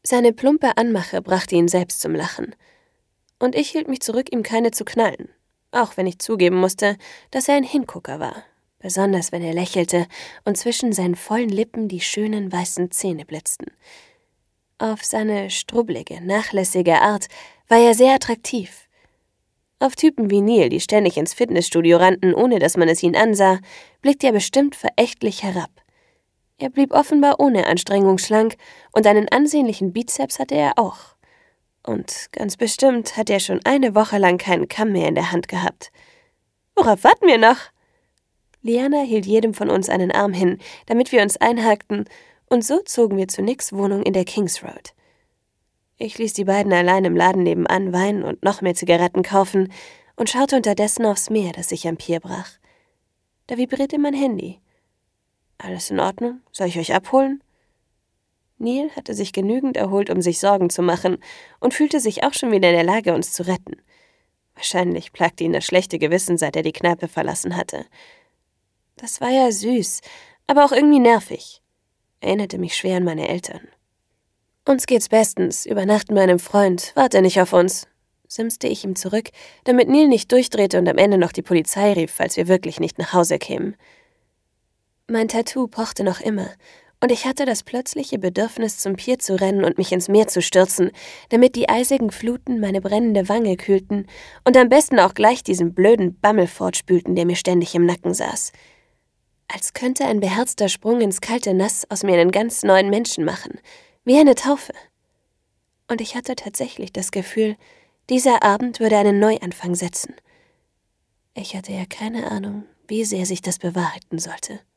Seine plumpe Anmache brachte ihn selbst zum Lachen. Und ich hielt mich zurück, ihm keine zu knallen. Auch wenn ich zugeben musste, dass er ein Hingucker war. Besonders wenn er lächelte und zwischen seinen vollen Lippen die schönen weißen Zähne blitzten. Auf seine strubbelige, nachlässige Art war er sehr attraktiv. Auf Typen wie Neil, die ständig ins Fitnessstudio rannten, ohne dass man es ihnen ansah, blickte er bestimmt verächtlich herab. Er blieb offenbar ohne Anstrengung schlank und einen ansehnlichen Bizeps hatte er auch. Und ganz bestimmt hat er schon eine Woche lang keinen Kamm mehr in der Hand gehabt. Worauf warten wir noch? Liana hielt jedem von uns einen Arm hin, damit wir uns einhakten, und so zogen wir zu Nicks Wohnung in der Kings Road. Ich ließ die beiden allein im Laden nebenan Wein und noch mehr Zigaretten kaufen und schaute unterdessen aufs Meer, das sich am Pier brach. Da vibrierte mein Handy. »Alles in Ordnung? Soll ich euch abholen?« Neil hatte sich genügend erholt, um sich Sorgen zu machen, und fühlte sich auch schon wieder in der Lage, uns zu retten. Wahrscheinlich plagte ihn das schlechte Gewissen, seit er die Kneipe verlassen hatte. Das war ja süß, aber auch irgendwie nervig. Erinnerte mich schwer an meine Eltern. »Uns geht's bestens, übernachten bei einem Freund, warte nicht auf uns«, simste ich ihm zurück, damit Neil nicht durchdrehte und am Ende noch die Polizei rief, falls wir wirklich nicht nach Hause kämen. Mein Tattoo pochte noch immer, und ich hatte das plötzliche Bedürfnis, zum Pier zu rennen und mich ins Meer zu stürzen, damit die eisigen Fluten meine brennende Wange kühlten und am besten auch gleich diesen blöden Bammel fortspülten, der mir ständig im Nacken saß. Als könnte ein beherzter Sprung ins kalte Nass aus mir einen ganz neuen Menschen machen, wie eine Taufe. Und ich hatte tatsächlich das Gefühl, dieser Abend würde einen Neuanfang setzen. Ich hatte ja keine Ahnung, wie sehr sich das bewahrheiten sollte.